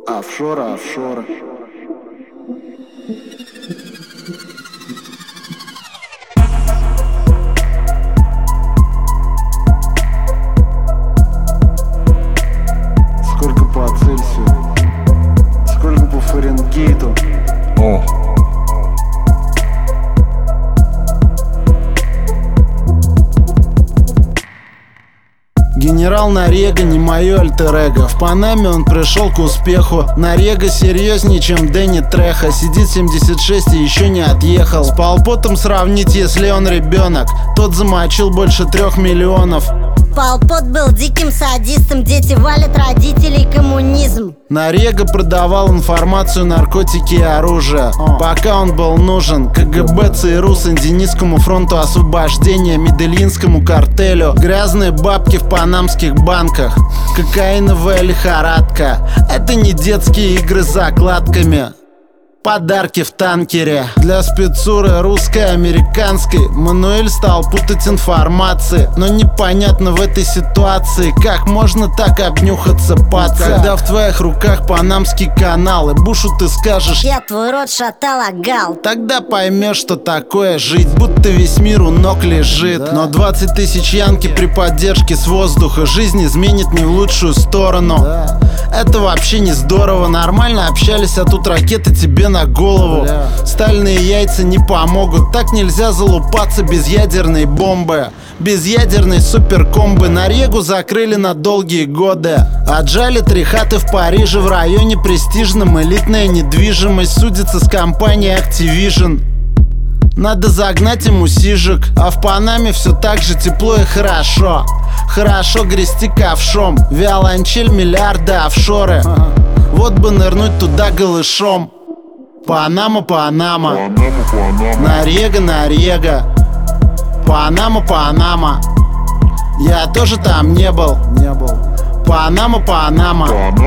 Офшора, офшора. Сколько по Цельсию? Сколько по Фаренгейту? Генерал Норега не мое альтер-эго. В Панаме он пришел к успеху. Норега серьезнее, чем Дэнни Треха. Сидит 76 и еще не отъехал. С Пол Потом сравнить, если он ребенок. Тот замочил больше 3 миллионов. Пол Пот был диким садистом, дети валят родителей, коммунизм. Норега продавал информацию, наркотики и оружие, пока он был нужен КГБ, ЦРУ, Сандинистскому фронту освобождения, Медельинскому картелю. Грязные бабки в панамских банках, кокаиновая лихорадка. Это не детские игры с закладками. Подарки в танкере. Для спецуры русской, американской Мануэль стал путать информации. Но непонятно в этой ситуации, как можно так обнюхаться, паца. Когда в твоих руках панамский канал, и Бушу ты скажешь: я твой рот шатал, агал. Тогда поймешь, что такое жить, будто весь мир у ног лежит. Но 20 тысяч янки при поддержке с воздуха жизнь изменит не в лучшую сторону. Это вообще не здорово. Нормально общались, а тут ракеты тебе на голову. Стальные яйца не помогут. Так нельзя залупаться без ядерной бомбы. Без ядерной суперкомбы. Норегу закрыли на долгие годы. Отжали 3 хаты в Париже. В районе престижном элитная недвижимость. Судится с компанией Activision. Надо загнать ему сижек. А в Панаме все так же тепло и хорошо. Хорошо грести ковшом. Виолончель, миллиарды, офшоры. Вот бы нырнуть туда голышом. Панама, Панама. Норега, Норега. Панама, Панама. Я тоже там не был. Панама, Панама.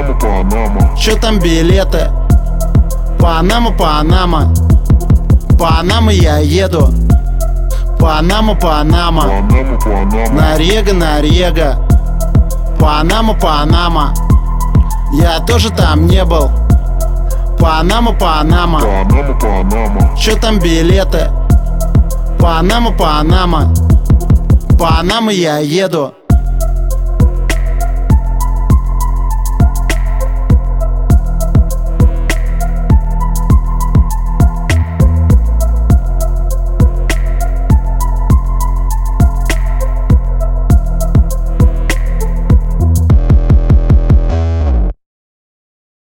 Чё там билеты? Панама, Панама. Панама, я еду. Панама, Панама. Норега, Норега. Панама, Панама. Я тоже там не был. Панама, Панама. Чё там билеты? Панама, Панама. Панама, я еду.